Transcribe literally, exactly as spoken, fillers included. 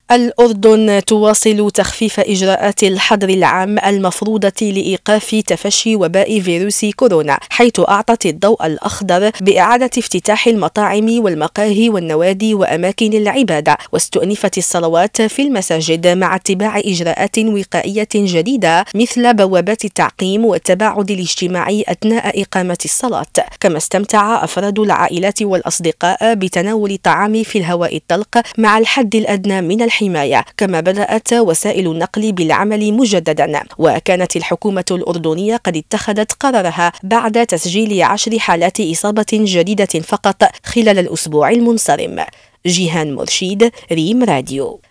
الأردن تواصل تخفيف إجراءات الحظر العام المفروضة لإيقاف تفشي وباء فيروس كورونا، حيث أعطت الضوء الأخضر بإعادة افتتاح المطاعم والمقاهي والنوادي وأماكن العبادة، واستؤنفت الصلوات في المساجد مع اتباع إجراءات وقائية جديدة مثل بوابات التعقيم والتباعد الاجتماعي أثناء إقامة الصلاة. كما استمتع أفراد العائلات والأصدقاء بتناول الطعام في الهواء الطلق مع الحد الأدنى من الحماية. كما بدأت وسائل النقل بالعمل مجددا، وكانت الحكومة الأردنية قد اتخذت قرارها بعد تسجيل عشر حالات إصابة جديدة فقط خلال الأسبوع المنصرم. جيهان مرشيد، ريم راديو.